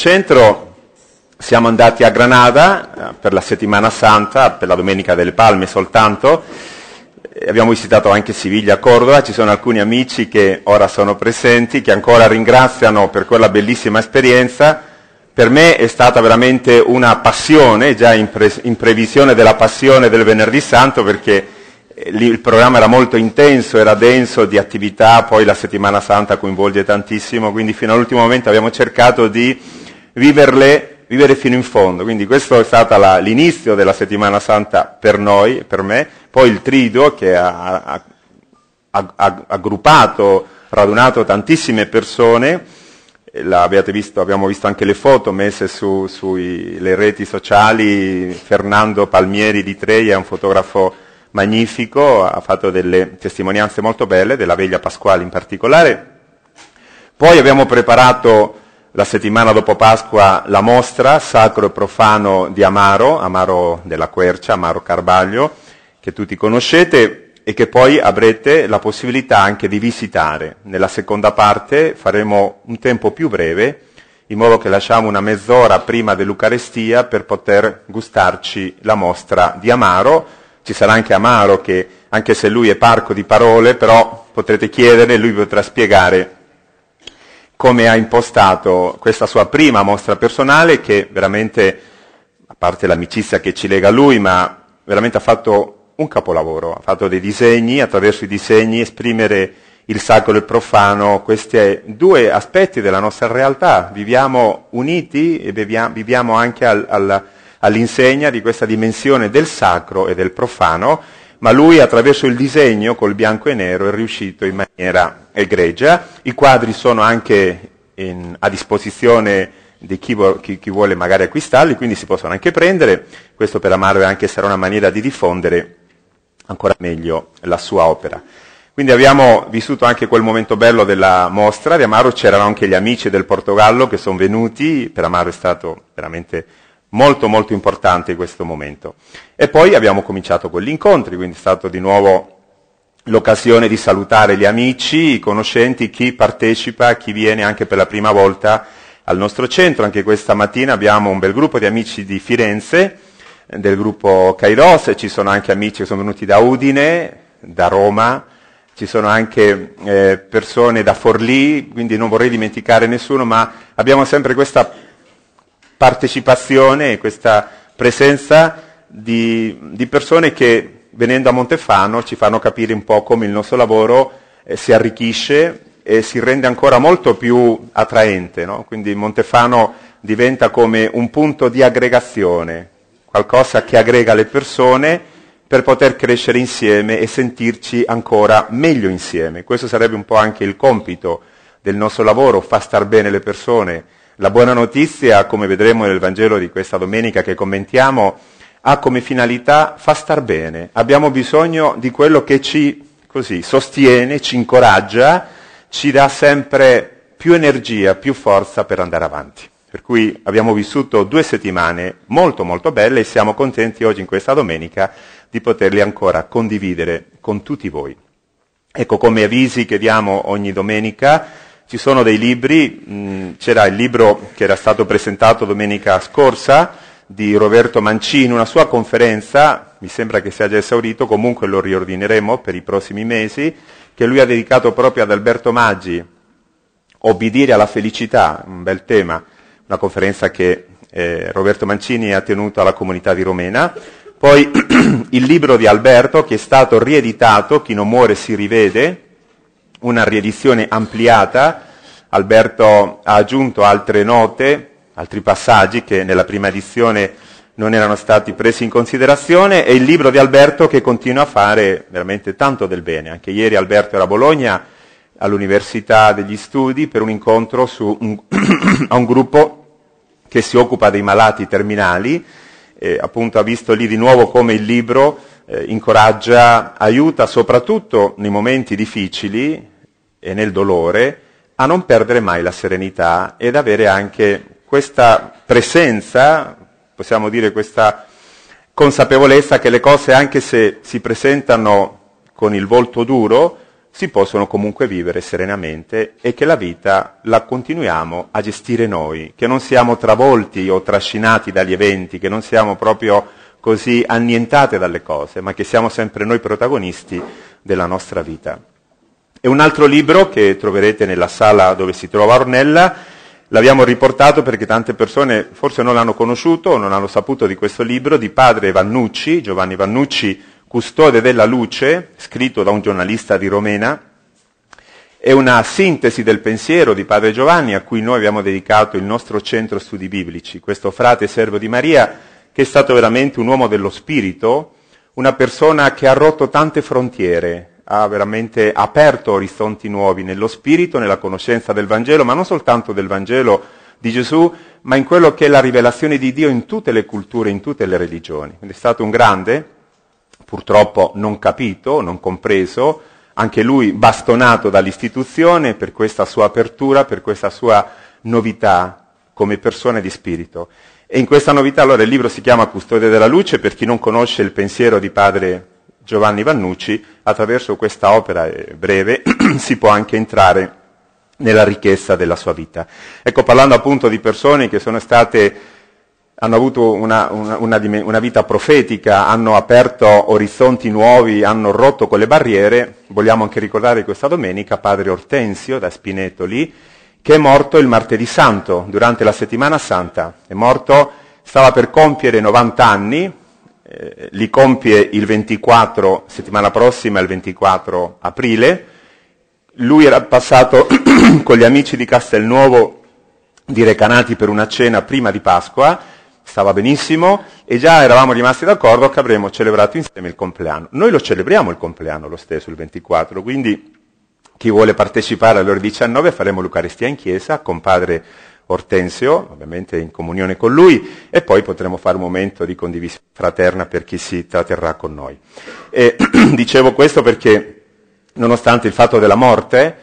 centro siamo andati a Granada per la Settimana Santa, per la Domenica delle Palme soltanto. Abbiamo visitato anche Siviglia, Cordova. Ci sono alcuni amici che ora sono presenti, che ancora ringraziano per quella bellissima esperienza. Per me è stata veramente una passione, già in previsione della passione del Venerdì Santo, perché lì il programma era molto intenso, era denso di attività, poi la Settimana Santa coinvolge tantissimo, quindi fino all'ultimo momento abbiamo cercato di vivere fino in fondo. Quindi questo è stato l'inizio della Settimana Santa per noi, per me, poi il Triduo che ha radunato tantissime persone. L'abbiate visto, abbiamo visto anche le foto messe sulle reti sociali. Fernando Palmieri di Treia è un fotografo magnifico, ha fatto delle testimonianze molto belle, della veglia pasquale in particolare. Poi abbiamo preparato la settimana dopo Pasqua la mostra Sacro e Profano di Amaro della Quercia, Amaro Carvaglio, che tutti conoscete e che poi avrete la possibilità anche di visitare. Nella seconda parte faremo un tempo più breve, in modo che lasciamo una mezz'ora prima dell'Eucarestia per poter gustarci la mostra di Amaro. Ci sarà anche Amaro che, anche se lui è parco di parole, però potrete chiedere, lui potrà spiegare come ha impostato questa sua prima mostra personale, che veramente, a parte l'amicizia che ci lega a lui, ma veramente ha fatto un capolavoro, ha fatto dei disegni, attraverso i disegni esprimere il sacro e il profano, questi due aspetti della nostra realtà. Viviamo uniti e viviamo anche all'insegna di questa dimensione del sacro e del profano, ma lui attraverso il disegno col bianco e nero è riuscito in maniera egregia. I quadri sono anche a disposizione di chi vuole magari acquistarli, quindi si possono anche prendere. Questo per Amaro anche sarà una maniera di diffondere ancora meglio la sua opera. Quindi abbiamo vissuto anche quel momento bello della mostra di Amaro. C'erano anche gli amici del Portogallo che sono venuti. Per Amaro è stato veramente molto molto importante questo momento. E poi abbiamo cominciato con gli incontri, quindi è stato di nuovo l'occasione di salutare gli amici, i conoscenti, chi partecipa, chi viene anche per la prima volta al nostro centro. Anche questa mattina abbiamo un bel gruppo di amici di Firenze, del gruppo Kairos, e ci sono anche amici che sono venuti da Udine, da Roma, ci sono anche persone da Forlì, quindi non vorrei dimenticare nessuno, ma abbiamo sempre questa partecipazione, questa presenza di persone che, venendo a Montefano, ci fanno capire un po' come il nostro lavoro si arricchisce e si rende ancora molto più attraente, no? Quindi Montefano diventa come un punto di aggregazione, qualcosa che aggrega le persone per poter crescere insieme e sentirci ancora meglio insieme. Questo sarebbe un po' anche il compito del nostro lavoro, far star bene le persone. La buona notizia, come vedremo nel Vangelo di questa domenica che commentiamo, ha come finalità far star bene. Abbiamo bisogno di quello che ci sostiene, ci incoraggia, ci dà sempre più energia, più forza per andare avanti. Per cui abbiamo vissuto 2 settimane molto molto belle e siamo contenti oggi in questa domenica di poterli ancora condividere con tutti voi. Ecco, come avvisi che diamo ogni domenica, ci sono dei libri. C'era il libro che era stato presentato domenica scorsa di Roberto Mancini, una sua conferenza, mi sembra che sia già esaurito, comunque lo riordineremo per i prossimi mesi, che lui ha dedicato proprio ad Alberto Maggi, Obbedire alla felicità, un bel tema, una conferenza che Roberto Mancini ha tenuto alla comunità di Romena. Poi il libro di Alberto, che è stato rieditato, Chi non muore si rivede, una riedizione ampliata. Alberto ha aggiunto altre note, altri passaggi che nella prima edizione non erano stati presi in considerazione, e il libro di Alberto che continua a fare veramente tanto del bene. Anche ieri Alberto era a Bologna, all'Università degli Studi, per un incontro a un gruppo che si occupa dei malati terminali, e appunto ha visto lì di nuovo come il libro incoraggia, aiuta soprattutto nei momenti difficili e nel dolore a non perdere mai la serenità ed avere anche questa presenza, possiamo dire questa consapevolezza che le cose, anche se si presentano con il volto duro, si possono comunque vivere serenamente e che la vita la continuiamo a gestire noi, che non siamo travolti o trascinati dagli eventi, che non siamo proprio così annientate dalle cose, ma che siamo sempre noi protagonisti della nostra vita. E un altro libro che troverete nella sala dove si trova Ornella, l'abbiamo riportato perché tante persone forse non l'hanno conosciuto o non hanno saputo di questo libro di padre Vannucci, Giovanni Vannucci, Custode della luce, scritto da un giornalista di Romena. È una sintesi del pensiero di padre Giovanni a cui noi abbiamo dedicato il nostro centro studi biblici, questo frate servo di Maria, che è stato veramente un uomo dello spirito, una persona che ha rotto tante frontiere, ha veramente aperto orizzonti nuovi nello spirito, nella conoscenza del Vangelo, ma non soltanto del Vangelo di Gesù, ma in quello che è la rivelazione di Dio in tutte le culture, in tutte le religioni. Quindi è stato un grande, purtroppo non capito, non compreso, anche lui bastonato dall'istituzione per questa sua apertura, per questa sua novità come persona di spirito. E in questa novità, allora, il libro si chiama Custode della luce, per chi non conosce il pensiero di padre Giovanni Vannucci, attraverso questa opera breve si può anche entrare nella ricchezza della sua vita. Ecco, parlando appunto di persone che hanno avuto una vita profetica, hanno aperto orizzonti nuovi, hanno rotto quelle barriere, vogliamo anche ricordare questa domenica padre Ortensio da Spinetoli, che è morto il martedì santo, durante la settimana santa. È morto, stava per compiere 90 anni, li compie il 24, settimana prossima, il 24 aprile. Lui era passato con gli amici di Castelnuovo di Recanati per una cena prima di Pasqua, stava benissimo e già eravamo rimasti d'accordo che avremmo celebrato insieme il compleanno. Noi lo celebriamo il compleanno lo stesso, il 24, quindi chi vuole partecipare alle ore 19 faremo l'Eucaristia in chiesa con padre Ortensio, ovviamente in comunione con lui, e poi potremo fare un momento di condivisione fraterna per chi si tratterrà con noi. E dicevo questo perché, nonostante il fatto della morte,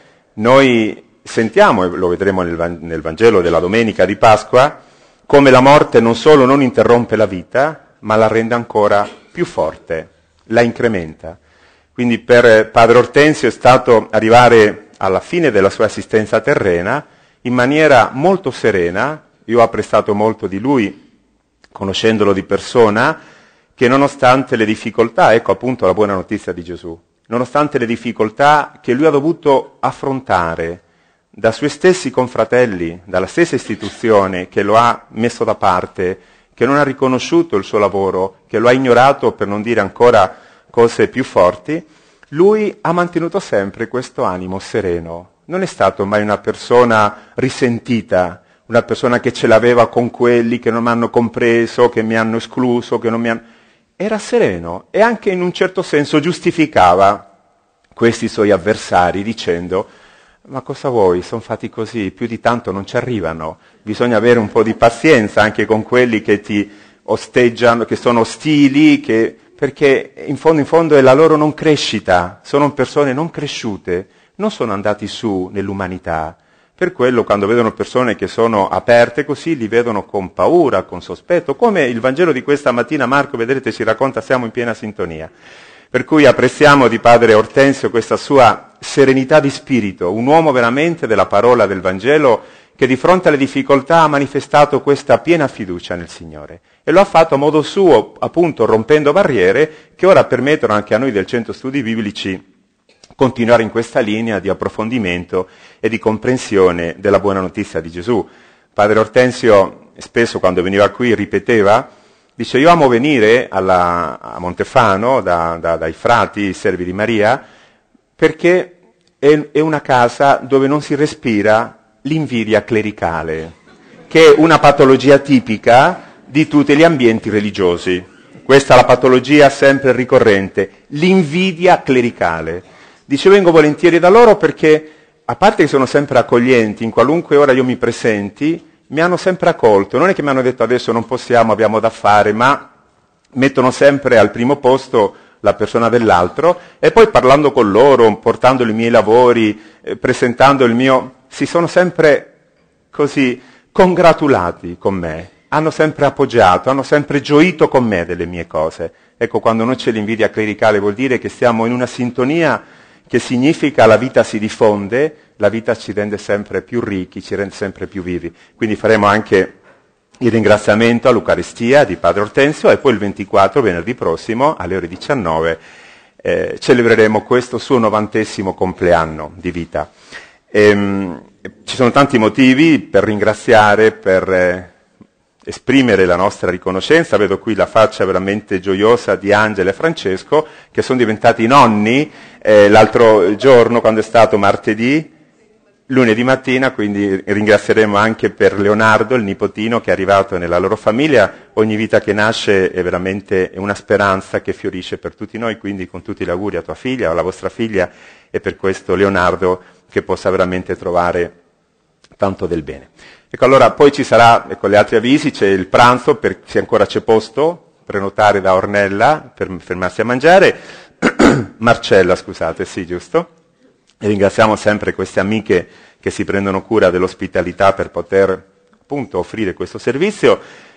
noi sentiamo, e lo vedremo nel Vangelo della domenica di Pasqua, come la morte non solo non interrompe la vita, ma la rende ancora più forte, la incrementa. Quindi per padre Ortensio è stato arrivare alla fine della sua assistenza terrena in maniera molto serena. Io ho apprezzato molto di lui, conoscendolo di persona, che nonostante le difficoltà, ecco appunto la buona notizia di Gesù, nonostante le difficoltà che lui ha dovuto affrontare da suoi stessi confratelli, dalla stessa istituzione che lo ha messo da parte, che non ha riconosciuto il suo lavoro, che lo ha ignorato per non dire ancora cose più forti, lui ha mantenuto sempre questo animo sereno. Non è stato mai una persona risentita, una persona che ce l'aveva con quelli che non mi hanno compreso, che mi hanno escluso, che non mi hanno... Era sereno e anche in un certo senso giustificava questi suoi avversari dicendo: ma cosa vuoi, sono fatti così, più di tanto non ci arrivano, bisogna avere un po' di pazienza anche con quelli che ti osteggiano, che sono ostili, perché in fondo è la loro non crescita, sono persone non cresciute, non sono andati su nell'umanità. Per quello quando vedono persone che sono aperte così, li vedono con paura, con sospetto, come il Vangelo di questa mattina Marco, vedrete, ci racconta, siamo in piena sintonia. Per cui apprezziamo di padre Ortensio questa sua serenità di spirito, un uomo veramente della parola del Vangelo che di fronte alle difficoltà ha manifestato questa piena fiducia nel Signore. E lo ha fatto a modo suo, appunto rompendo barriere che ora permettono anche a noi del Centro Studi Biblici continuare in questa linea di approfondimento e di comprensione della buona notizia di Gesù. Padre Ortensio spesso quando veniva qui ripeteva, dice: io amo venire a Montefano dai frati servi di Maria perché è una casa dove non si respira l'invidia clericale, che è una patologia tipica di tutti gli ambienti religiosi. Questa è la patologia sempre ricorrente, l'invidia clericale. Dice: vengo volentieri da loro perché, a parte che sono sempre accoglienti, in qualunque ora io mi presenti, mi hanno sempre accolto. Non è che mi hanno detto adesso non possiamo, abbiamo da fare, ma mettono sempre al primo posto la persona dell'altro e poi parlando con loro, portando i miei lavori, presentando il mio... si sono sempre così congratulati con me, hanno sempre appoggiato, hanno sempre gioito con me delle mie cose. Ecco, quando non c'è l'invidia clericale vuol dire che stiamo in una sintonia che significa la vita si diffonde, la vita ci rende sempre più ricchi, ci rende sempre più vivi. Quindi faremo anche il ringraziamento all'Eucaristia di Padre Ortensio e poi il 24, venerdì prossimo, alle ore 19, celebreremo questo suo 90° compleanno di vita. Ci sono tanti motivi per ringraziare, per esprimere la nostra riconoscenza. Vedo qui la faccia veramente gioiosa di Angela e Francesco, che sono diventati nonni l'altro giorno, quando è stato martedì, lunedì mattina, quindi ringrazieremo anche per Leonardo, il nipotino che è arrivato nella loro famiglia. Ogni vita che nasce è veramente una speranza che fiorisce per tutti noi, quindi con tutti gli auguri a tua figlia o alla vostra figlia, e per questo Leonardo che possa veramente trovare tanto del bene. Ecco, allora poi ci sarà, ecco, gli altri avvisi, c'è il pranzo, se ancora c'è posto, prenotare da Ornella per fermarsi a mangiare, Marcella, scusate, sì, giusto? E ringraziamo sempre queste amiche che si prendono cura dell'ospitalità per poter appunto offrire questo servizio.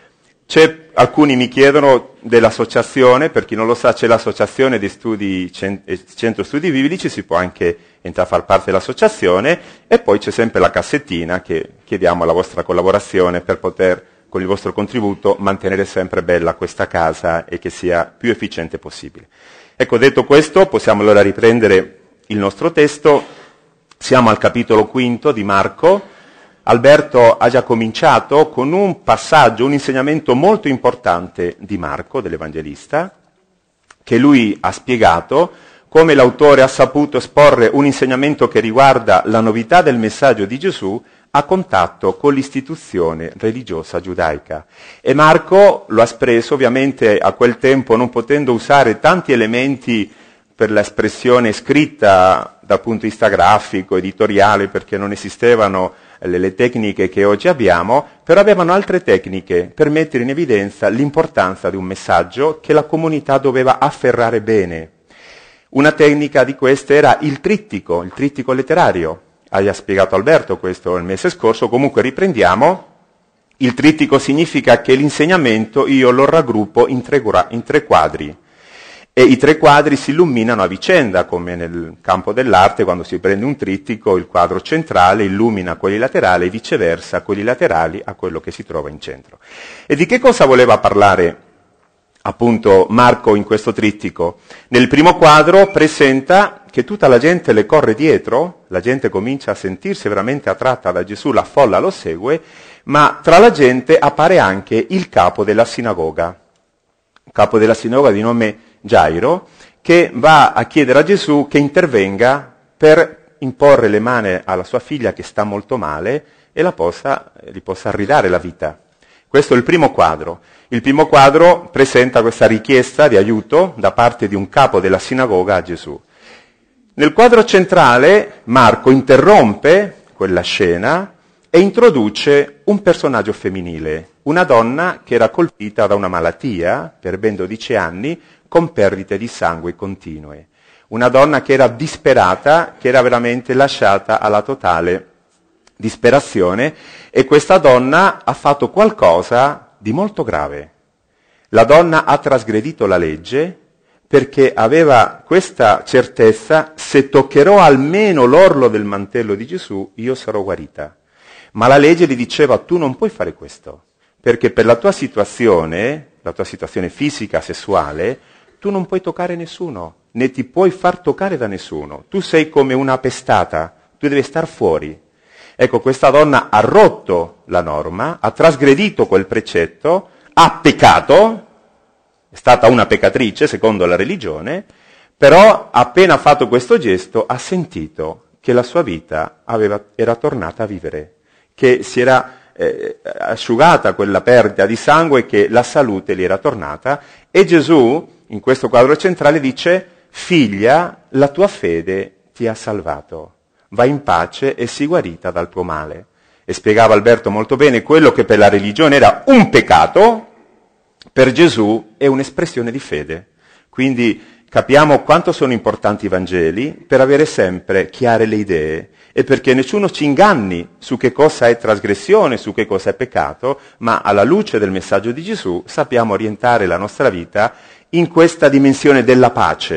Alcuni mi chiedono dell'associazione, per chi non lo sa c'è l'associazione di studi, Centro Studi Biblici, si può anche entrare a far parte dell'associazione, e poi c'è sempre la cassettina che chiediamo la vostra collaborazione per poter, con il vostro contributo, mantenere sempre bella questa casa e che sia più efficiente possibile. Ecco, detto questo, possiamo allora riprendere il nostro testo. Siamo al capitolo 5 di Marco. Alberto ha già cominciato con un passaggio, un insegnamento molto importante di Marco, dell'Evangelista, che lui ha spiegato come l'autore ha saputo esporre un insegnamento che riguarda la novità del messaggio di Gesù a contatto con l'istituzione religiosa giudaica. E Marco lo ha espresso, ovviamente a quel tempo non potendo usare tanti elementi per l'espressione scritta dal punto di vista grafico, editoriale, perché non esistevano le tecniche che oggi abbiamo, però avevano altre tecniche per mettere in evidenza l'importanza di un messaggio che la comunità doveva afferrare bene. Una tecnica di queste era il trittico letterario. Ha spiegato Alberto questo il mese scorso, comunque riprendiamo. Il trittico significa che l'insegnamento io lo raggruppo in tre quadri. E i 3 quadri si illuminano a vicenda, come nel campo dell'arte, quando si prende un trittico, il quadro centrale illumina quelli laterali e viceversa, quelli laterali a quello che si trova in centro. E di che cosa voleva parlare appunto Marco in questo trittico? Nel primo quadro presenta che tutta la gente le corre dietro, la gente comincia a sentirsi veramente attratta da Gesù, la folla lo segue, ma tra la gente appare anche il capo della sinagoga di nome Gairo, che va a chiedere a Gesù che intervenga per imporre le mani alla sua figlia che sta molto male e gli possa ridare la vita. Questo è il primo quadro. Il primo quadro presenta questa richiesta di aiuto da parte di un capo della sinagoga a Gesù. Nel quadro centrale Marco interrompe quella scena e introduce un personaggio femminile, una donna che era colpita da una malattia per ben 12 anni, con perdite di sangue continue. Una donna che era disperata, che era veramente lasciata alla totale disperazione, e questa donna ha fatto qualcosa di molto grave. La donna ha trasgredito la legge perché aveva questa certezza: se toccherò almeno l'orlo del mantello di Gesù, io sarò guarita. Ma la legge gli diceva: tu non puoi fare questo, perché per la tua situazione fisica, sessuale, tu non puoi toccare nessuno, né ti puoi far toccare da nessuno. Tu sei come una pestata, tu devi star fuori. Ecco, questa donna ha rotto la norma, ha trasgredito quel precetto, ha peccato, è stata una peccatrice secondo la religione, però appena fatto questo gesto ha sentito che la sua vita era tornata a vivere, che si era asciugata quella perdita di sangue, che la salute gli era tornata, e Gesù in questo quadro centrale dice: figlia, la tua fede ti ha salvato, vai in pace e sii guarita dal tuo male. E spiegava Alberto molto bene, quello che per la religione era un peccato, per Gesù è un'espressione di fede. Quindi capiamo quanto sono importanti i Vangeli per avere sempre chiare le idee e perché nessuno ci inganni su che cosa è trasgressione, su che cosa è peccato, ma alla luce del messaggio di Gesù sappiamo orientare la nostra vita in questa dimensione della pace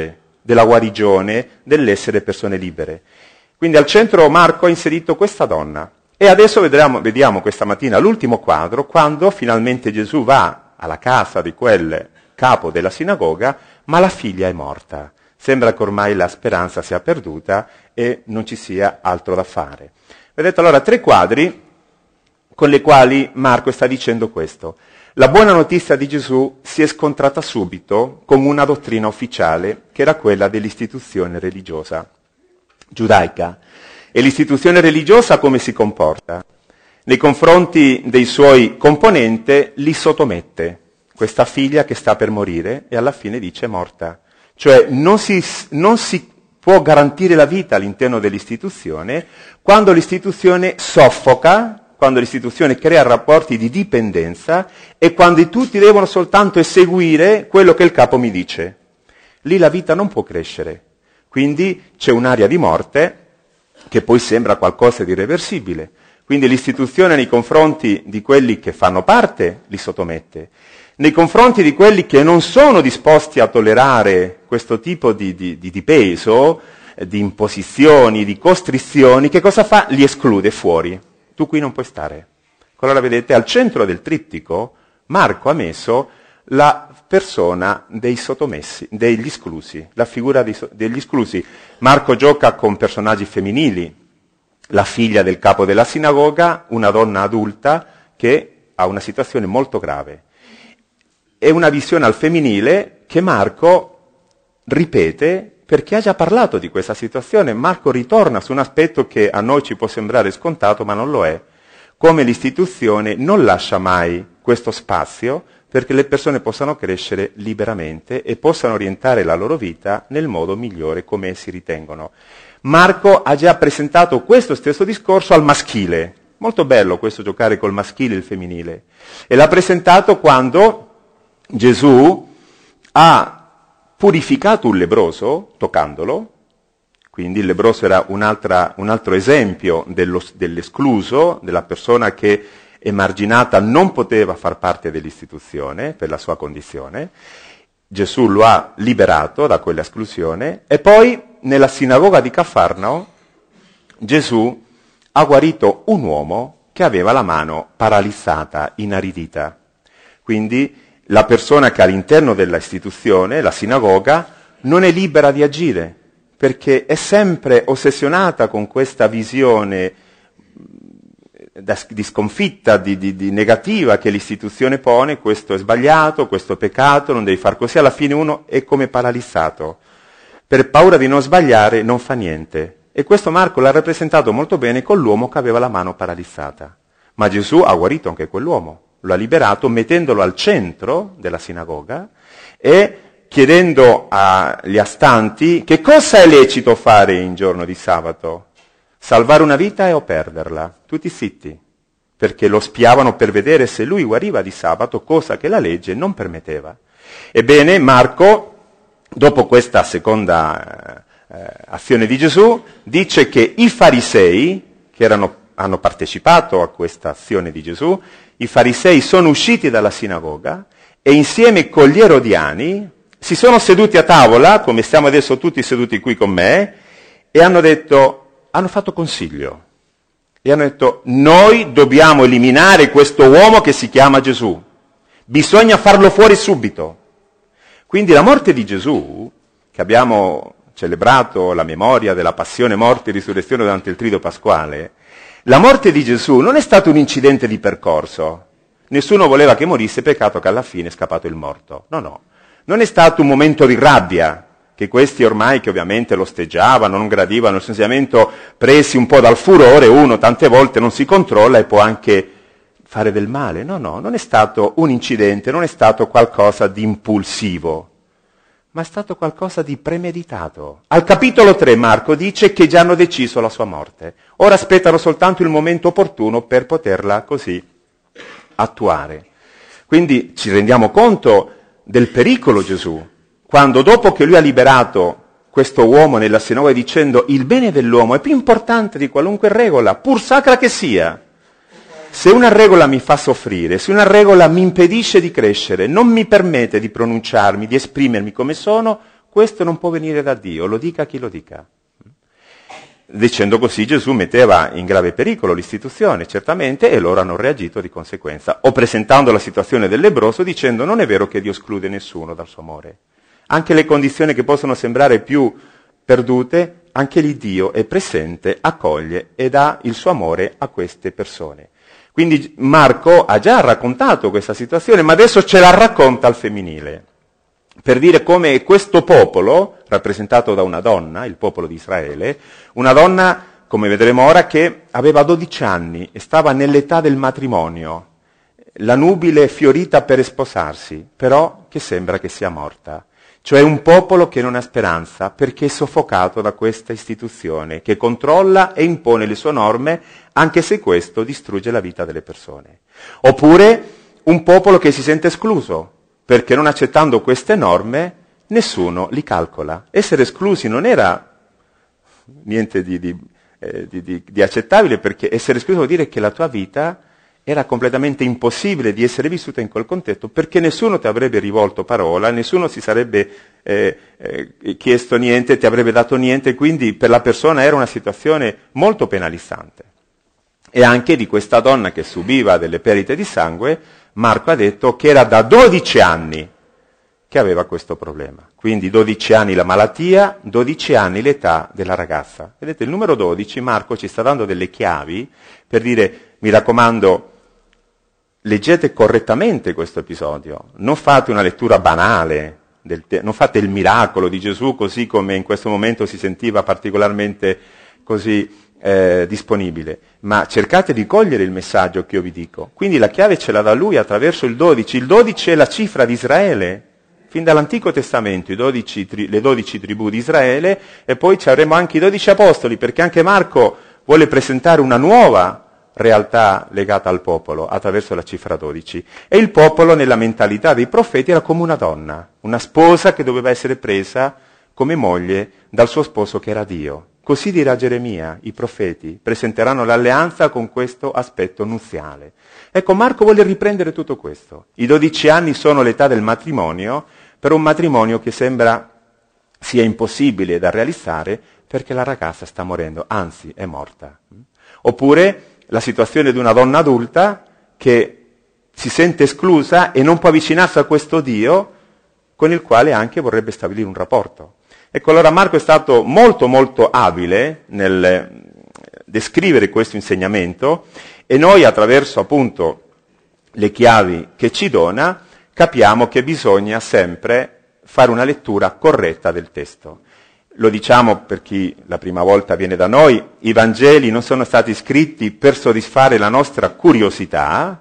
della guarigione, dell'essere persone libere. Quindi al centro Marco ha inserito questa donna. E adesso vediamo questa mattina l'ultimo quadro, quando finalmente Gesù va alla casa di quel capo della sinagoga, ma la figlia è morta. Sembra che ormai la speranza sia perduta e non ci sia altro da fare. Vedete allora 3 quadri con i quali Marco sta dicendo questo. La buona notizia di Gesù si è scontrata subito con una dottrina ufficiale, che era quella dell'istituzione religiosa giudaica. E l'istituzione religiosa come si comporta? Nei confronti dei suoi componenti li sottomette. Questa figlia che sta per morire e alla fine dice è morta. Cioè non si può garantire la vita all'interno dell'istituzione quando l'istituzione soffoca, quando l'istituzione crea rapporti di dipendenza e quando tutti devono soltanto eseguire quello che il capo mi dice. Lì la vita non può crescere. Quindi c'è un'area di morte che poi sembra qualcosa di irreversibile. Quindi l'istituzione nei confronti di quelli che fanno parte li sottomette. Nei confronti di quelli che non sono disposti a tollerare questo tipo di peso, di imposizioni, di costrizioni, che cosa fa? Li esclude fuori. Tu qui non puoi stare. Allora vedete, al centro del trittico Marco ha messo la persona dei sottomessi, degli esclusi, la figura degli esclusi. Marco gioca con personaggi femminili, la figlia del capo della sinagoga, una donna adulta che ha una situazione molto grave. È una visione al femminile che Marco ripete perché ha già parlato di questa situazione. Marco ritorna su un aspetto che a noi ci può sembrare scontato, ma non lo è. Come l'istituzione non lascia mai questo spazio perché le persone possano crescere liberamente e possano orientare la loro vita nel modo migliore come essi ritengono. Marco ha già presentato questo stesso discorso al maschile. Molto bello questo giocare col maschile e il femminile. E l'ha presentato quando Gesù ha purificato un lebbroso toccandolo, quindi il lebbroso era un altro esempio dell'escluso, della persona che emarginata non poteva far parte dell'istituzione per la sua condizione. Gesù lo ha liberato da quella esclusione e poi nella sinagoga di Cafarnao Gesù ha guarito un uomo che aveva la mano paralizzata, inaridita. Quindi la persona che all'interno della istituzione, la sinagoga, non è libera di agire, perché è sempre ossessionata con questa visione di sconfitta, di negativa che l'istituzione pone, questo è sbagliato, questo è peccato, non devi far così, alla fine uno è come paralizzato. Per paura di non sbagliare non fa niente. E questo Marco l'ha rappresentato molto bene con l'uomo che aveva la mano paralizzata. Ma Gesù ha guarito anche quell'uomo. Lo ha liberato mettendolo al centro della sinagoga e chiedendo agli astanti che cosa è lecito fare in giorno di sabato? Salvare una vita o perderla? Tutti zitti, perché lo spiavano per vedere se lui guariva di sabato, cosa che la legge non permetteva. Ebbene, Marco, dopo questa seconda azione di Gesù, dice che i farisei, che hanno partecipato a questa azione di Gesù, i farisei sono usciti dalla sinagoga e insieme con gli erodiani si sono seduti a tavola, come stiamo adesso tutti seduti qui con me, e hanno fatto consiglio. E hanno detto, noi dobbiamo eliminare questo uomo che si chiama Gesù. Bisogna farlo fuori subito. Quindi la morte di Gesù, che abbiamo celebrato la memoria della passione, morte e risurrezione durante il trido pasquale, la morte di Gesù non è stato un incidente di percorso. Nessuno voleva che morisse, peccato che alla fine è scappato il morto. No. Non è stato un momento di rabbia, che questi ormai che ovviamente lo osteggiavano, non gradivano il suo insegnamento, presi un po' dal furore, uno tante volte non si controlla e può anche fare del male. No, non è stato un incidente, non è stato qualcosa di impulsivo, ma è stato qualcosa di premeditato. Al capitolo 3 Marco dice che già hanno deciso la sua morte. Ora aspettano soltanto il momento opportuno per poterla così attuare. Quindi ci rendiamo conto del pericolo Gesù, quando dopo che lui ha liberato questo uomo nella sinagoga dicendo il bene dell'uomo è più importante di qualunque regola, pur sacra che sia. Se una regola mi fa soffrire, se una regola mi impedisce di crescere, non mi permette di pronunciarmi, di esprimermi come sono, questo non può venire da Dio, lo dica chi lo dica. Dicendo così Gesù metteva in grave pericolo l'istituzione, certamente, e loro hanno reagito di conseguenza, o presentando la situazione del lebbroso dicendo non è vero che Dio esclude nessuno dal suo amore. Anche le condizioni che possono sembrare più perdute, anche lì Dio è presente, accoglie e dà il suo amore a queste persone. Quindi Marco ha già raccontato questa situazione, ma adesso ce la racconta al femminile, per dire come questo popolo, rappresentato da una donna, il popolo di Israele, una donna, come vedremo ora, che aveva 12 anni e stava nell'età del matrimonio, la nubile fiorita per sposarsi, però che sembra che sia morta. Cioè un popolo che non ha speranza perché è soffocato da questa istituzione che controlla e impone le sue norme anche se questo distrugge la vita delle persone. Oppure un popolo che si sente escluso perché non accettando queste norme nessuno li calcola. Essere esclusi non era niente di accettabile, perché essere escluso vuol dire che la tua vita era completamente impossibile di essere vissuta in quel contesto, perché nessuno ti avrebbe rivolto parola, nessuno si sarebbe chiesto niente, ti avrebbe dato niente, quindi per la persona era una situazione molto penalizzante. E anche di questa donna che subiva delle perdite di sangue, Marco ha detto che era da 12 anni che aveva questo problema. Quindi 12 anni la malattia, 12 anni l'età della ragazza. Vedete, il numero 12, Marco ci sta dando delle chiavi per dire, mi raccomando, leggete correttamente questo episodio, non fate una lettura banale, non fate il miracolo di Gesù così come in questo momento si sentiva particolarmente così disponibile, ma cercate di cogliere il messaggio che io vi dico. Quindi la chiave ce l'ha da lui attraverso il 12. Il 12 è la cifra di Israele, fin dall'Antico Testamento, le 12 tribù di Israele, e poi ci avremo anche i 12 apostoli, perché anche Marco vuole presentare una nuova realtà legata al popolo attraverso la cifra 12. E il popolo nella mentalità dei profeti era come una donna, una sposa che doveva essere presa come moglie dal suo sposo che era Dio. Così dirà Geremia, i profeti presenteranno l'alleanza con questo aspetto nuziale. Ecco, Marco vuole riprendere tutto questo. I 12 anni sono l'età del matrimonio, per un matrimonio che sembra sia impossibile da realizzare perché la ragazza sta morendo, anzi è morta. Oppure la situazione di una donna adulta che si sente esclusa e non può avvicinarsi a questo Dio con il quale anche vorrebbe stabilire un rapporto. Ecco, allora Marco è stato molto molto abile nel descrivere questo insegnamento e noi attraverso appunto le chiavi che ci dona capiamo che bisogna sempre fare una lettura corretta del testo. Lo diciamo per chi la prima volta viene da noi, i Vangeli non sono stati scritti per soddisfare la nostra curiosità,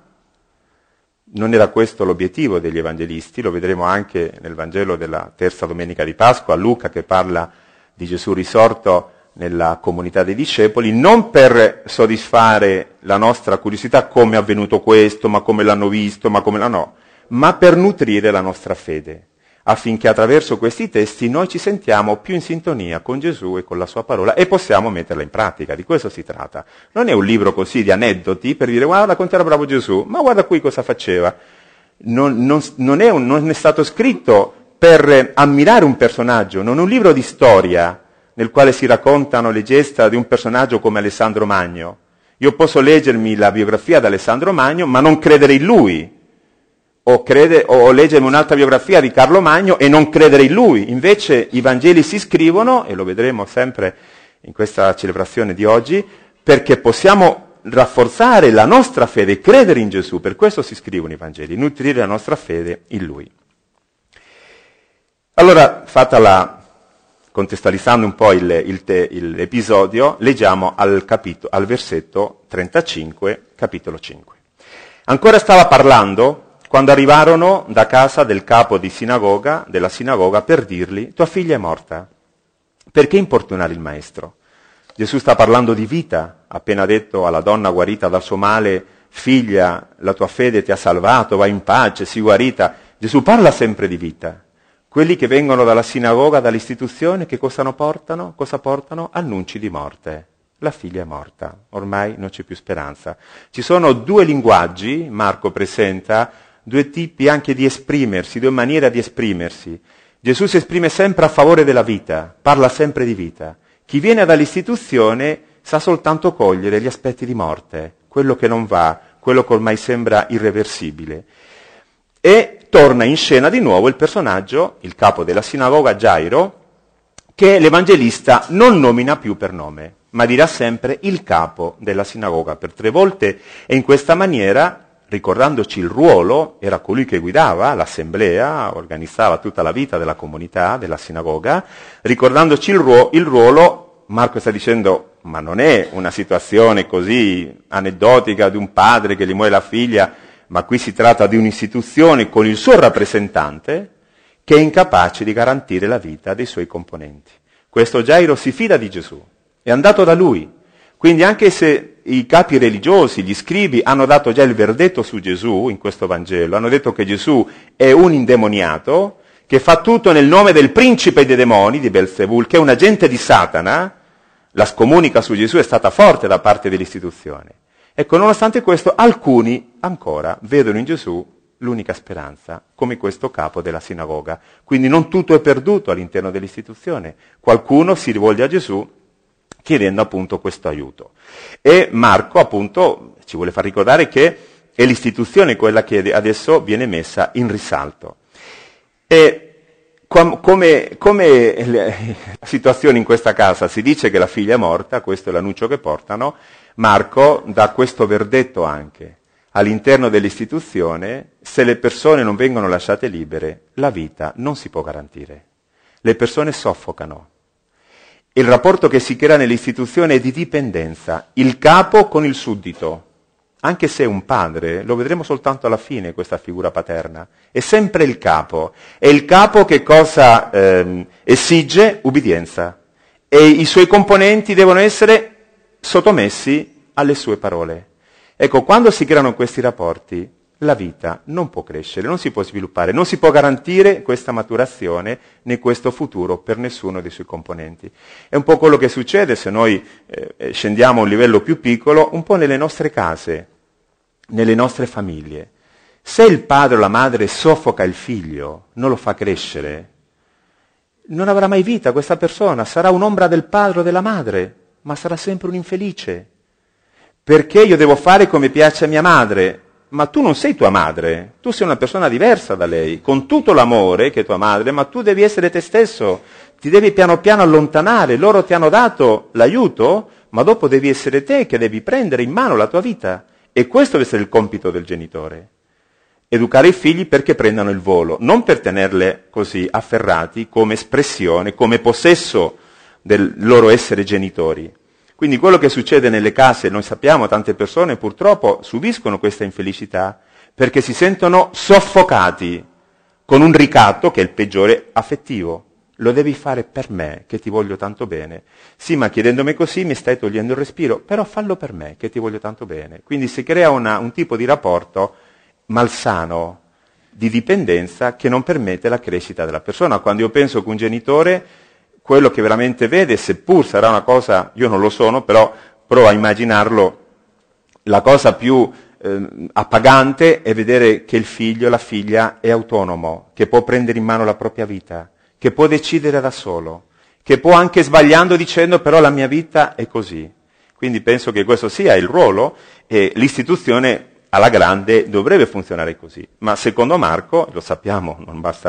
non era questo l'obiettivo degli evangelisti, lo vedremo anche nel Vangelo della terza domenica di Pasqua, Luca che parla di Gesù risorto nella comunità dei discepoli, non per soddisfare la nostra curiosità come è avvenuto questo, ma come l'hanno visto, ma per nutrire la nostra fede, affinché attraverso questi testi noi ci sentiamo più in sintonia con Gesù e con la sua parola e possiamo metterla in pratica. Di questo si tratta. Non è un libro così di aneddoti per dire guarda quanto era bravo Gesù, ma guarda qui cosa faceva. Non è stato scritto per ammirare un personaggio, non è un libro di storia nel quale si raccontano le gesta di un personaggio come Alessandro Magno. Io posso leggermi la biografia di Alessandro Magno ma non credere in lui. O leggermi un'altra biografia di Carlo Magno e non credere in lui. Invece i Vangeli si scrivono, e lo vedremo sempre in questa celebrazione di oggi, perché possiamo rafforzare la nostra fede, credere in Gesù. Per questo si scrivono i Vangeli, nutrire la nostra fede in Lui. Allora, contestualizzando un po' l'episodio, leggiamo al versetto 35, capitolo 5. Ancora stava parlando quando arrivarono da casa del capo della sinagoga per dirgli, tua figlia è morta, perché importunare il maestro? Gesù sta parlando di vita, ha appena detto alla donna guarita dal suo male, figlia, la tua fede ti ha salvato, vai in pace, sii guarita. Gesù parla sempre di vita. Quelli che vengono dalla sinagoga, dall'istituzione, che cosa portano? Cosa portano? Annunci di morte. La figlia è morta, ormai non c'è più speranza. Ci sono due linguaggi, Marco presenta, due tipi anche di esprimersi, due maniere di esprimersi Gesù si esprime sempre a favore della vita, parla sempre di vita. Chi viene dall'istituzione sa soltanto cogliere gli aspetti di morte, quello che non va, quello che ormai sembra irreversibile. E torna in scena di nuovo il personaggio, il capo della sinagoga, Gairo, che l'Evangelista non nomina più per nome, ma dirà sempre il capo della sinagoga per 3 volte, e in questa maniera, ricordandoci il ruolo, era colui che guidava l'assemblea, organizzava tutta la vita della comunità, della sinagoga, ricordandoci il ruolo, Marco sta dicendo, ma non è una situazione così aneddotica di un padre che gli muore la figlia, ma qui si tratta di un'istituzione con il suo rappresentante che è incapace di garantire la vita dei suoi componenti. Questo Gairo si fida di Gesù, è andato da lui. Quindi anche se i capi religiosi, gli scribi, hanno dato già il verdetto su Gesù in questo Vangelo, hanno detto che Gesù è un indemoniato, che fa tutto nel nome del principe dei demoni, di Belzebul, che è un agente di Satana, la scomunica su Gesù è stata forte da parte dell'istituzione. Ecco, nonostante questo, alcuni ancora vedono in Gesù l'unica speranza, come questo capo della sinagoga. Quindi non tutto è perduto all'interno dell'istituzione. Qualcuno si rivolge a Gesù chiedendo appunto questo aiuto. E Marco appunto ci vuole far ricordare che è l'istituzione quella che adesso viene messa in risalto. E come la situazione in questa casa si dice che la figlia è morta, questo è l'annuncio che portano, Marco dà questo verdetto anche. All'interno dell'istituzione, se le persone non vengono lasciate libere, la vita non si può garantire. Le persone soffocano. Il rapporto che si crea nell'istituzione è di dipendenza, il capo con il suddito. Anche se è un padre, lo vedremo soltanto alla fine questa figura paterna, è sempre il capo. E il capo che cosa esige? Ubbidienza. E i suoi componenti devono essere sottomessi alle sue parole. Ecco, quando si creano questi rapporti, la vita non può crescere, non si può sviluppare, non si può garantire questa maturazione né questo futuro per nessuno dei suoi componenti. È un po' quello che succede se noi scendiamo a un livello più piccolo, un po' nelle nostre case, nelle nostre famiglie. Se il padre o la madre soffoca il figlio, non lo fa crescere, non avrà mai vita questa persona, sarà un'ombra del padre o della madre, ma sarà sempre un infelice. Perché io devo fare come piace a mia madre? Ma tu non sei tua madre, tu sei una persona diversa da lei, con tutto l'amore che è tua madre, ma tu devi essere te stesso, ti devi piano piano allontanare, loro ti hanno dato l'aiuto, ma dopo devi essere te che devi prendere in mano la tua vita. E questo deve essere il compito del genitore. Educare i figli perché prendano il volo, non per tenerle così afferrati come espressione, come possesso del loro essere genitori. Quindi quello che succede nelle case, noi sappiamo, tante persone purtroppo subiscono questa infelicità perché si sentono soffocati con un ricatto che è il peggiore affettivo. Lo devi fare per me, che ti voglio tanto bene. Sì, ma chiedendomi così mi stai togliendo il respiro, però fallo per me, che ti voglio tanto bene. Quindi si crea un tipo di rapporto malsano, di dipendenza, che non permette la crescita della persona. Quando io penso che un genitore, quello che veramente vede, seppur sarà una cosa, io non lo sono, però provo a immaginarlo, la cosa più appagante è vedere che il figlio, la figlia è autonomo, che può prendere in mano la propria vita, che può decidere da solo, che può anche sbagliando dicendo però la mia vita è così. Quindi penso che questo sia il ruolo e l'istituzione alla grande dovrebbe funzionare così. Ma secondo Marco, lo sappiamo,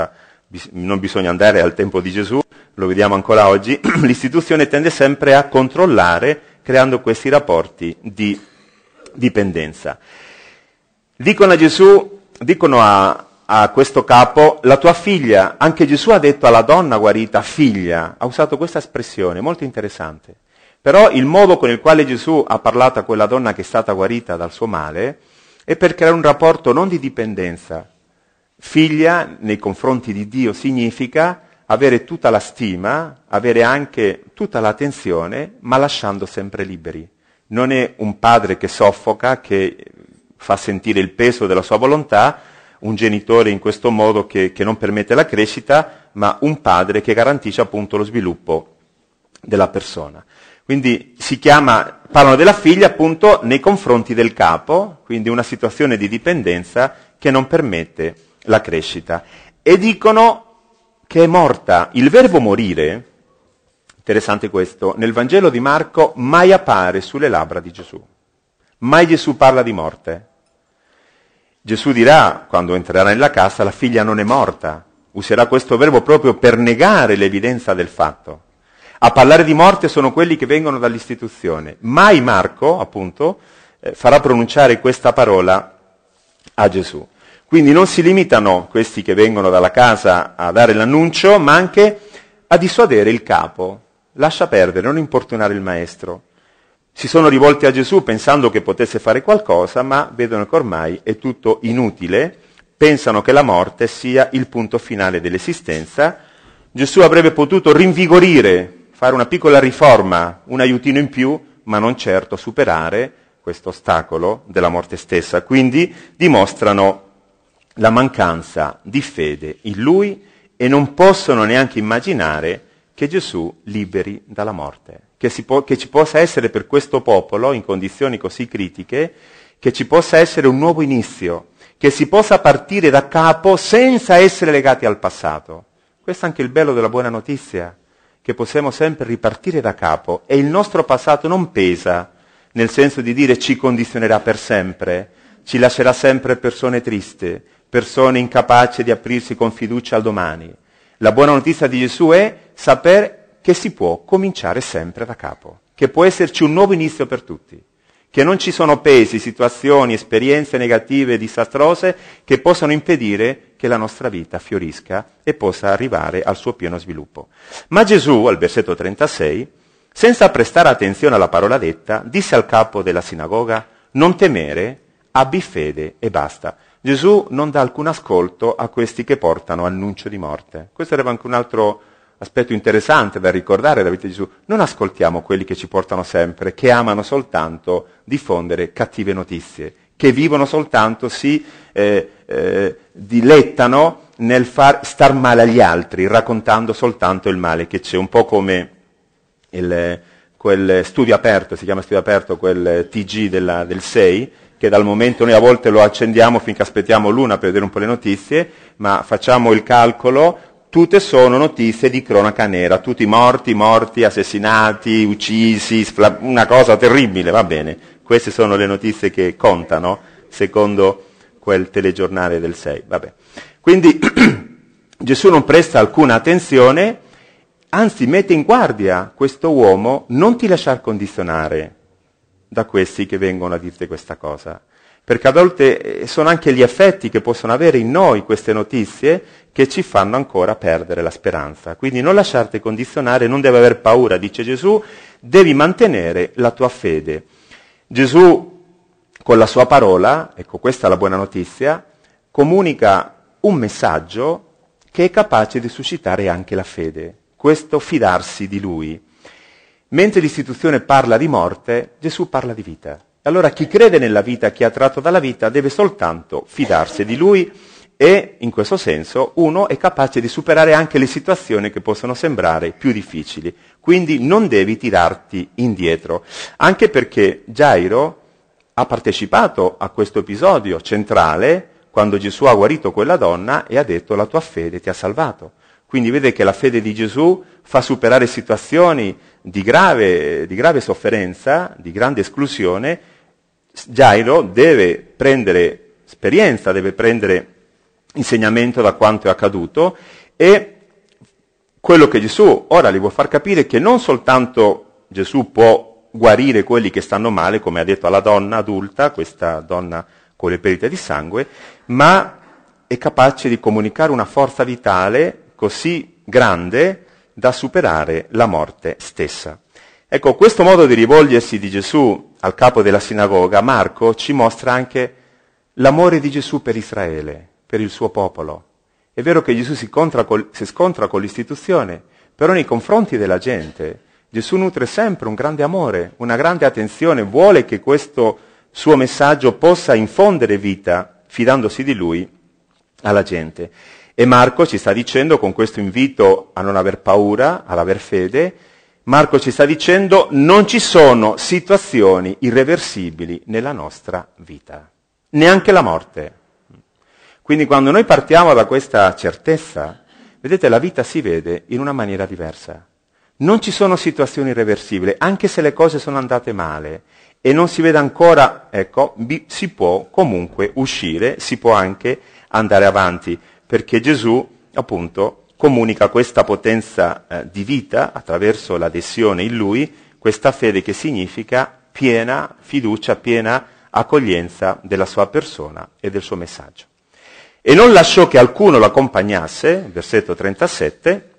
non bisogna andare al tempo di Gesù, lo vediamo ancora oggi, l'istituzione tende sempre a controllare creando questi rapporti di dipendenza. Dicono a Gesù, dicono a questo capo, la tua figlia, anche Gesù ha detto alla donna guarita, figlia, ha usato questa espressione molto interessante. Però il modo con il quale Gesù ha parlato a quella donna che è stata guarita dal suo male è per creare un rapporto non di dipendenza. Figlia nei confronti di Dio significa avere tutta la stima, avere anche tutta l'attenzione, ma lasciando sempre liberi. Non è un padre che soffoca, che fa sentire il peso della sua volontà, un genitore in questo modo che non permette la crescita, ma un padre che garantisce appunto lo sviluppo della persona. Quindi parlano della figlia appunto nei confronti del capo, quindi una situazione di dipendenza che non permette la crescita. E dicono che è morta. Il verbo morire, interessante questo, nel Vangelo di Marco mai appare sulle labbra di Gesù. Mai Gesù parla di morte. Gesù dirà, quando entrerà nella casa, la figlia non è morta. Userà questo verbo proprio per negare l'evidenza del fatto. A parlare di morte sono quelli che vengono dall'istituzione. Mai Marco, appunto, farà pronunciare questa parola a Gesù. Quindi non si limitano questi che vengono dalla casa a dare l'annuncio, ma anche a dissuadere il capo. Lascia perdere, non importunare il maestro. Si sono rivolti a Gesù pensando che potesse fare qualcosa, ma vedono che ormai è tutto inutile, pensano che la morte sia il punto finale dell'esistenza. Gesù avrebbe potuto rinvigorire, fare una piccola riforma, un aiutino in più, ma non certo superare questo ostacolo della morte stessa. Quindi dimostrano la mancanza di fede in Lui e non possono neanche immaginare che Gesù liberi dalla morte, che ci possa essere per questo popolo, in condizioni così critiche, che ci possa essere un nuovo inizio, che si possa partire da capo senza essere legati al passato. Questo è anche il bello della buona notizia, che possiamo sempre ripartire da capo e il nostro passato non pesa, nel senso di dire ci condizionerà per sempre, ci lascerà sempre persone tristi, persone incapaci di aprirsi con fiducia al domani. La buona notizia di Gesù è sapere che si può cominciare sempre da capo, che può esserci un nuovo inizio per tutti, che non ci sono pesi, situazioni, esperienze negative, disastrose che possano impedire che la nostra vita fiorisca e possa arrivare al suo pieno sviluppo. Ma Gesù, al versetto 36, senza prestare attenzione alla parola detta, disse al capo della sinagoga: non temere, abbi fede e basta. Gesù non dà alcun ascolto a questi che portano annuncio di morte. Questo era anche un altro aspetto interessante da ricordare della vita di Gesù. Non ascoltiamo quelli che ci portano sempre, che amano soltanto diffondere cattive notizie, che vivono soltanto, si dilettano nel far star male agli altri, raccontando soltanto il male che c'è, un po' come quel studio aperto, si chiama studio aperto, quel TG del 6, che dal momento noi a volte lo accendiamo finché aspettiamo l'una per vedere un po' le notizie, ma facciamo il calcolo, tutte sono notizie di cronaca nera, tutti morti, assassinati, uccisi, una cosa terribile, va bene. Queste sono le notizie che contano, secondo quel telegiornale del 6, vabbè. Quindi Gesù non presta alcuna attenzione, anzi mette in guardia questo uomo, non ti lasciar condizionare da questi che vengono a dirti questa cosa, perché a volte sono anche gli effetti che possono avere in noi queste notizie che ci fanno ancora perdere la speranza. Quindi non lasciarti condizionare, non devi aver paura, dice Gesù, devi mantenere la tua fede. Gesù con la sua parola, ecco questa è la buona notizia, comunica un messaggio che è capace di suscitare anche la fede, questo fidarsi di Lui. Mentre l'istituzione parla di morte, Gesù parla di vita. Allora chi crede nella vita, chi è attratto dalla vita, deve soltanto fidarsi di Lui e, in questo senso, uno è capace di superare anche le situazioni che possono sembrare più difficili. Quindi non devi tirarti indietro, anche perché Gairo ha partecipato a questo episodio centrale quando Gesù ha guarito quella donna e ha detto la tua fede ti ha salvato. Quindi vede che la fede di Gesù fa superare situazioni di grave sofferenza, di grande esclusione. Gairo deve prendere esperienza, deve prendere insegnamento da quanto è accaduto e quello che Gesù ora gli vuol far capire è che non soltanto Gesù può guarire quelli che stanno male, come ha detto alla donna adulta, questa donna con le perdite di sangue, ma è capace di comunicare una forza vitale così grande da superare la morte stessa. Ecco, questo modo di rivolgersi di Gesù al capo della sinagoga, Marco, ci mostra anche l'amore di Gesù per Israele, per il suo popolo. È vero che Gesù si scontra con l'istituzione, però nei confronti della gente Gesù nutre sempre un grande amore, una grande attenzione, vuole che questo suo messaggio possa infondere vita, fidandosi di Lui, alla gente. E Marco ci sta dicendo, con questo invito a non aver paura, ad aver fede, Marco ci sta dicendo non ci sono situazioni irreversibili nella nostra vita, neanche la morte. Quindi quando noi partiamo da questa certezza, Vedete, la vita si vede in una maniera diversa. Non ci sono situazioni irreversibili, anche se le cose sono andate male e non si vede ancora, ecco, si può comunque uscire, si può anche andare avanti, perché Gesù, appunto, comunica questa potenza di vita attraverso l'adesione in Lui, questa fede che significa piena fiducia, piena accoglienza della sua persona e del suo messaggio. E non lasciò che alcuno lo accompagnasse, versetto 37,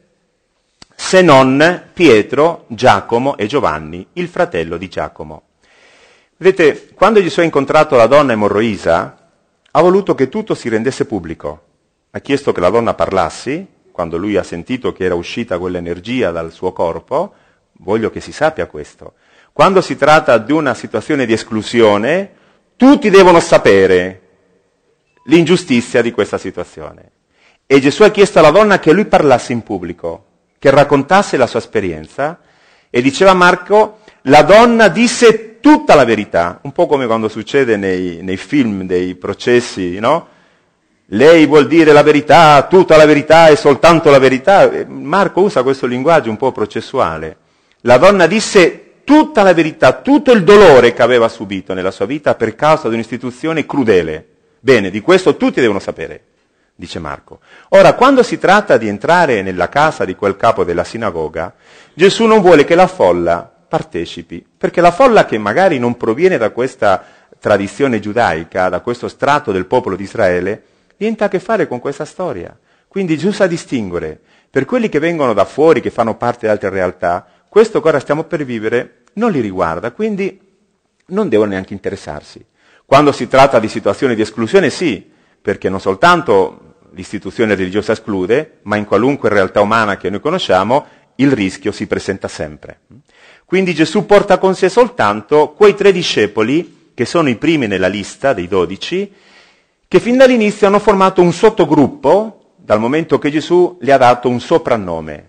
se non Pietro, Giacomo e Giovanni, il fratello di Giacomo. Vedete, quando Gesù ha incontrato la donna emorroisa, ha voluto che tutto si rendesse pubblico. Ha chiesto che la donna parlassi, quando lui ha sentito che era uscita quell'energia dal suo corpo, voglio che si sappia questo. Quando si tratta di una situazione di esclusione, tutti devono sapere l'ingiustizia di questa situazione. E Gesù ha chiesto alla donna che lui parlasse in pubblico, che raccontasse la sua esperienza, e diceva Marco, la donna disse tutta la verità, un po' come quando succede nei film dei processi, no? Lei vuol dire la verità, tutta la verità e soltanto la verità. Marco usa questo linguaggio un po' processuale. La donna disse tutta la verità, tutto il dolore che aveva subito nella sua vita per causa di un'istituzione crudele. Bene, di questo tutti devono sapere, dice Marco. Ora, quando si tratta di entrare nella casa di quel capo della sinagoga, Gesù non vuole che la folla partecipi, perché la folla che magari non proviene da questa tradizione giudaica, da questo strato del popolo di Israele, niente a che fare con questa storia. Quindi Gesù sa distinguere. Per quelli che vengono da fuori, che fanno parte di altre realtà, questo che ora stiamo per vivere non li riguarda, quindi non devono neanche interessarsi. Quando si tratta di situazioni di esclusione, sì, perché non soltanto l'istituzione religiosa esclude, ma in qualunque realtà umana che noi conosciamo, il rischio si presenta sempre. Quindi Gesù porta con sé soltanto quei 3 discepoli, che sono i primi nella lista dei 12, che fin dall'inizio hanno formato un sottogruppo, dal momento che Gesù gli ha dato un soprannome.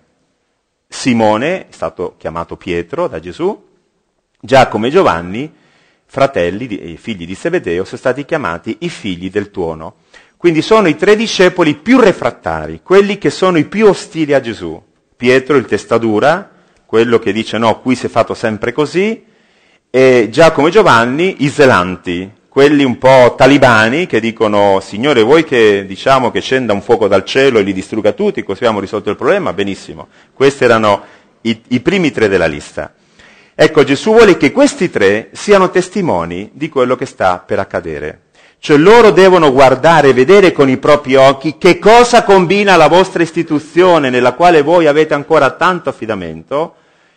Simone, è stato chiamato Pietro da Gesù, Giacomo e Giovanni, fratelli, figli di Zebedeo, sono stati chiamati i figli del tuono. Quindi sono i 3 discepoli più refrattari, quelli che sono i più ostili a Gesù. Pietro, il testadura, quello che dice no, qui si è fatto sempre così, e Giacomo e Giovanni, i zelanti, quelli un po' talibani che dicono Signore, vuoi che diciamo che scenda un fuoco dal cielo e li distrugga tutti, così abbiamo risolto il problema? Benissimo. Questi erano i primi 3 della lista. Ecco, Gesù vuole che questi 3 siano testimoni di quello che sta per accadere. Cioè loro devono guardare e vedere con i propri occhi che cosa combina la vostra istituzione nella quale voi avete ancora tanto affidamento,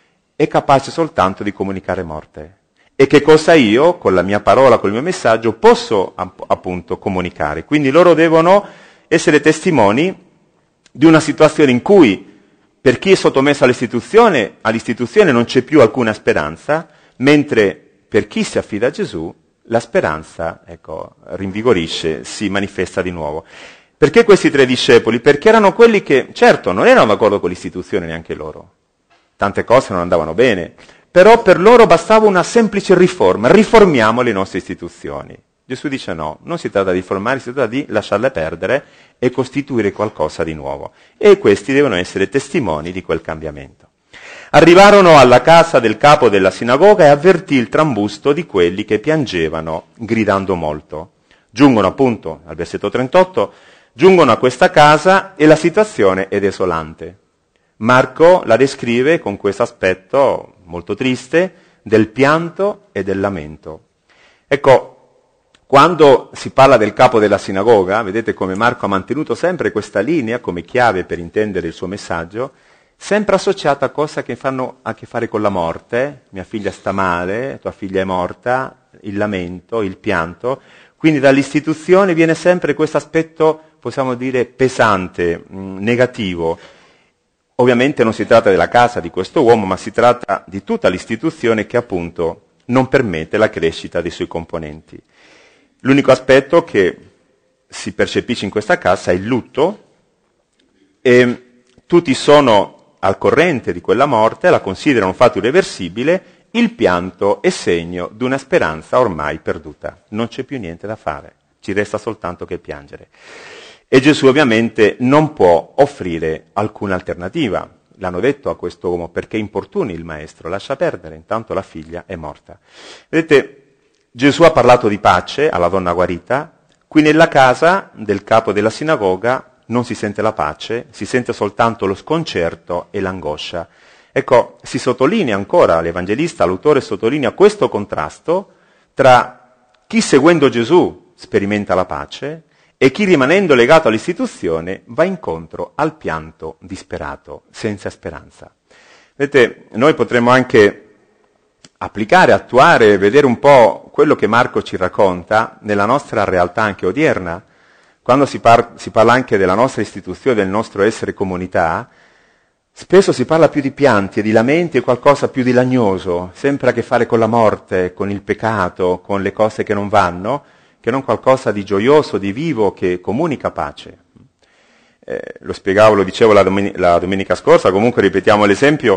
è capace soltanto di comunicare morte. E che cosa io, con la mia parola, con il mio messaggio, posso appunto comunicare. Quindi loro devono essere testimoni di una situazione in cui per chi è sottomesso all'istituzione non c'è più alcuna speranza, mentre per chi si affida a Gesù la speranza, ecco, rinvigorisce, si manifesta di nuovo. Perché questi 3 discepoli? Perché erano quelli che, certo, non erano d'accordo con l'istituzione neanche loro. Tante cose non andavano bene. Però per loro bastava una semplice riforma, riformiamo le nostre istituzioni. Gesù dice no, non si tratta di riformare, si tratta di lasciarle perdere e costituire qualcosa di nuovo. E questi devono essere testimoni di quel cambiamento. Arrivarono alla casa del capo della sinagoga e avvertì il trambusto di quelli che piangevano, gridando molto. Giungono appunto, al versetto 38, giungono a questa casa e la situazione è desolante. Marco la descrive con questo aspetto molto triste del pianto e del lamento. Ecco, quando si parla del capo della sinagoga, vedete come Marco ha mantenuto sempre questa linea come chiave per intendere il suo messaggio, sempre associata a cose che fanno a che fare con la morte, mia figlia sta male, tua figlia è morta, il lamento, il pianto. Quindi dall'istituzione viene sempre questo aspetto, possiamo dire, pesante, negativo. Ovviamente non si tratta della casa di questo uomo, ma si tratta di tutta l'istituzione che appunto non permette la crescita dei suoi componenti. L'unico aspetto che si percepisce in questa casa è il lutto e tutti sono al corrente di quella morte, la considerano un fatto irreversibile, il pianto è segno di una speranza ormai perduta. Non c'è più niente da fare, ci resta soltanto che piangere. E Gesù ovviamente non può offrire alcuna alternativa. L'hanno detto a questo uomo: perché importuni il maestro, lascia perdere, intanto la figlia è morta. Vedete, Gesù ha parlato di pace alla donna guarita, qui nella casa del capo della sinagoga non si sente la pace, si sente soltanto lo sconcerto e l'angoscia. Ecco, si sottolinea ancora, l'Evangelista, l'autore sottolinea questo contrasto tra chi seguendo Gesù sperimenta la pace e chi rimanendo legato all'istituzione va incontro al pianto disperato, senza speranza. Vedete, noi potremmo anche applicare, attuare, vedere un po' quello che Marco ci racconta nella nostra realtà anche odierna. Quando si parla anche della nostra istituzione, del nostro essere comunità, spesso si parla più di pianti e di lamenti e qualcosa più di lagnoso, sempre a che fare con la morte, con il peccato, con le cose che non vanno, che non qualcosa di gioioso, di vivo, che comunica pace. Lo dicevo la domenica scorsa, comunque ripetiamo l'esempio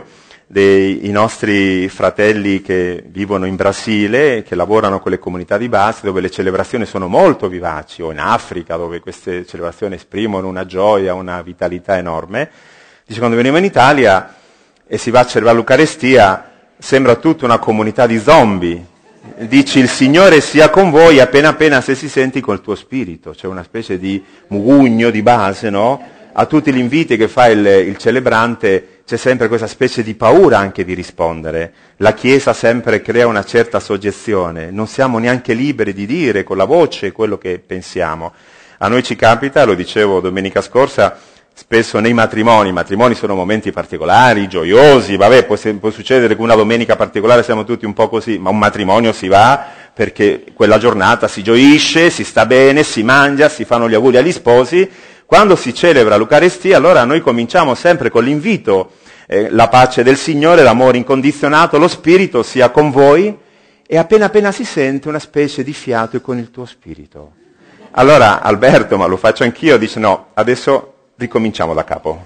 dei nostri fratelli che vivono in Brasile, che lavorano con le comunità di base, dove le celebrazioni sono molto vivaci, o in Africa, dove queste celebrazioni esprimono una gioia, una vitalità enorme. Dice, quando veniamo in Italia e si va a celebrare l'Eucarestia, sembra tutta una comunità di zombie. Dici il Signore sia con voi appena appena se si senti col tuo spirito. C'è una specie di mugugno di base, no? A tutti gli inviti che fa il celebrante c'è sempre questa specie di paura anche di rispondere. La Chiesa sempre crea una certa soggezione, non siamo neanche liberi di dire con la voce quello che pensiamo. A noi ci capita, lo dicevo domenica scorsa, spesso nei matrimoni, i matrimoni sono momenti particolari, gioiosi, vabbè, può succedere che una domenica particolare siamo tutti un po' così, ma un matrimonio si va perché quella giornata si gioisce, si sta bene, si mangia, si fanno gli auguri agli sposi. Quando si celebra l'Eucarestia, allora noi cominciamo sempre con l'invito, la pace del Signore, l'amore incondizionato, lo Spirito sia con voi, e appena appena si sente una specie di fiato e con il tuo Spirito. Allora Alberto, ma lo faccio anch'io, dice no, adesso ricominciamo da capo.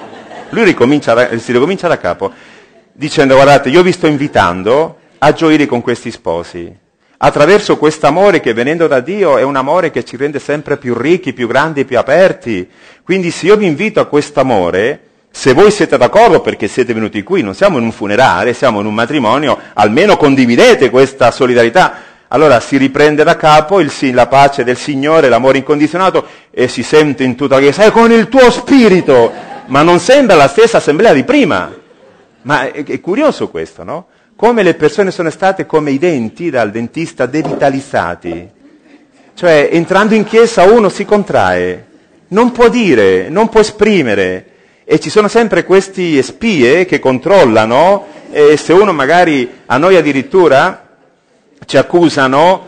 Lui si ricomincia da capo, dicendo guardate, io vi sto invitando a gioire con questi sposi, attraverso quest'amore che venendo da Dio è un amore che ci rende sempre più ricchi, più grandi, più aperti. Quindi se io vi invito a quest'amore, se voi siete d'accordo perché siete venuti qui, non siamo in un funerale, siamo in un matrimonio, almeno condividete questa solidarietà. Allora si riprende da capo la pace del Signore, l'amore incondizionato, e si sente in tutta la Chiesa, con il tuo spirito, ma non sembra la stessa assemblea di prima. Ma è curioso questo, no? Come le persone sono state come i denti dal dentista devitalizzati. Cioè, entrando in chiesa uno si contrae, non può dire, non può esprimere, e ci sono sempre questi spie che controllano, e se uno magari, a noi addirittura, ci accusano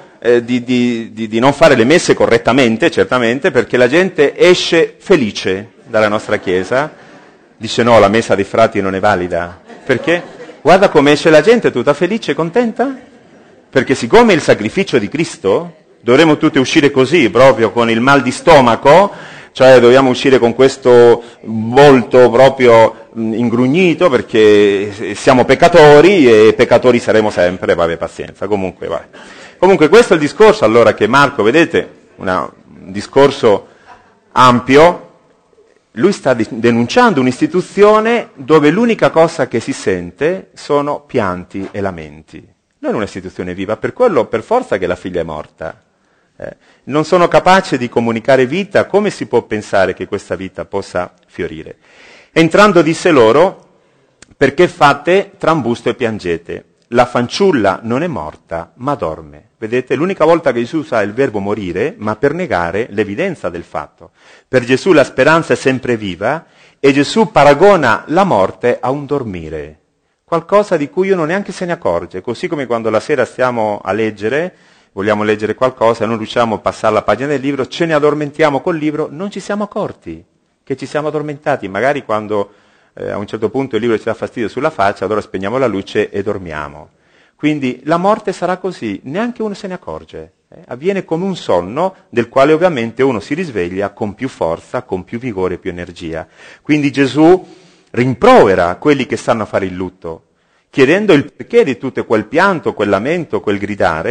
di non fare le messe correttamente, certamente, perché la gente esce felice dalla nostra chiesa, dice no, la messa dei frati non è valida. Perché? Guarda come esce la gente tutta felice e contenta, perché siccome è il sacrificio di Cristo, dovremmo tutti uscire così, proprio con il mal di stomaco, cioè dobbiamo uscire con questo volto proprio ingrugnito, perché siamo peccatori e peccatori saremo sempre, vabbè, pazienza, comunque, vabbè. Comunque questo è il discorso allora che Marco, vedete, un discorso ampio. Lui sta denunciando un'istituzione dove l'unica cosa che si sente sono pianti e lamenti. Non è un'istituzione viva, per quello, per forza che la figlia è morta. Non sono capace di comunicare vita, come si può pensare che questa vita possa fiorire? Entrando disse loro, perché fate trambusto e piangete? La fanciulla non è morta, ma dorme. Vedete, l'unica volta che Gesù usa il verbo morire, ma per negare l'evidenza del fatto. Per Gesù la speranza è sempre viva e Gesù paragona la morte a un dormire, qualcosa di cui uno neanche se ne accorge, così come quando la sera stiamo a leggere, vogliamo leggere qualcosa e non riusciamo a passare la pagina del libro, ce ne addormentiamo col libro, non ci siamo accorti che ci siamo addormentati, magari quando a un certo punto il libro ci dà fastidio sulla faccia, allora spegniamo la luce e dormiamo. Quindi la morte sarà così, neanche uno se ne accorge. Avviene come un sonno del quale ovviamente uno si risveglia con più forza, con più vigore, più energia. Quindi Gesù rimprovera quelli che stanno a fare il lutto, chiedendo il perché di tutto quel pianto, quel lamento, quel gridare,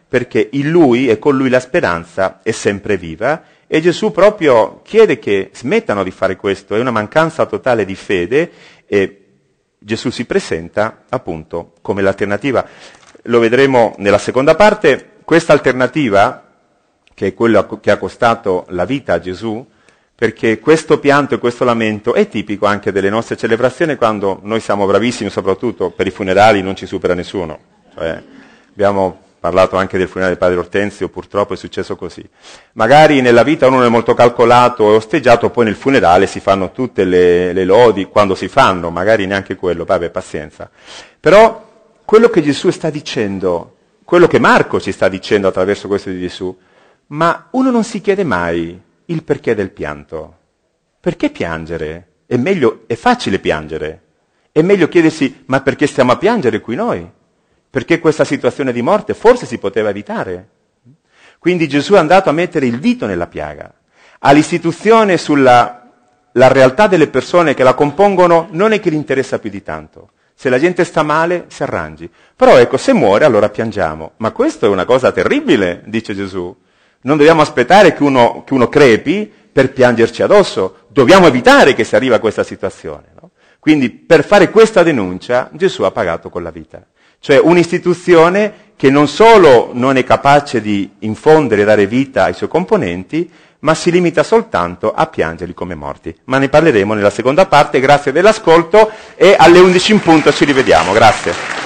perché in Lui e con Lui la speranza è sempre viva, e Gesù proprio chiede che smettano di fare questo, è una mancanza totale di fede, e Gesù si presenta appunto come l'alternativa. Lo vedremo nella seconda parte. Questa alternativa, che è quello che ha costato la vita a Gesù, perché questo pianto e questo lamento è tipico anche delle nostre celebrazioni, quando noi siamo bravissimi, soprattutto per i funerali non ci supera nessuno. Cioè, abbiamo parlato anche del funerale del padre Ortenzio, purtroppo è successo così. Magari nella vita uno è molto calcolato e osteggiato, poi nel funerale si fanno tutte le lodi, quando si fanno, magari neanche quello, vabbè, pazienza. Però quello che Gesù sta dicendo, quello che Marco ci sta dicendo attraverso questo di Gesù, ma uno non si chiede mai il perché del pianto. Perché piangere? È facile piangere. È meglio chiedersi, ma perché stiamo a piangere qui noi? Perché questa situazione di morte forse si poteva evitare. Quindi Gesù è andato a mettere il dito nella piaga. All'istituzione sulla realtà delle persone che la compongono non è che gli interessa più di tanto. Se la gente sta male, si arrangi. Però ecco, se muore, allora piangiamo. Ma questo è una cosa terribile, dice Gesù. Non dobbiamo aspettare che uno crepi per piangerci addosso. Dobbiamo evitare che si arrivi a questa situazione. No? Quindi, per fare questa denuncia, Gesù ha pagato con la vita. Cioè un'istituzione che non solo non è capace di infondere e dare vita ai suoi componenti, ma si limita soltanto a piangerli come morti. Ma ne parleremo nella seconda parte, grazie dell'ascolto, e alle 11 in punto ci rivediamo. Grazie.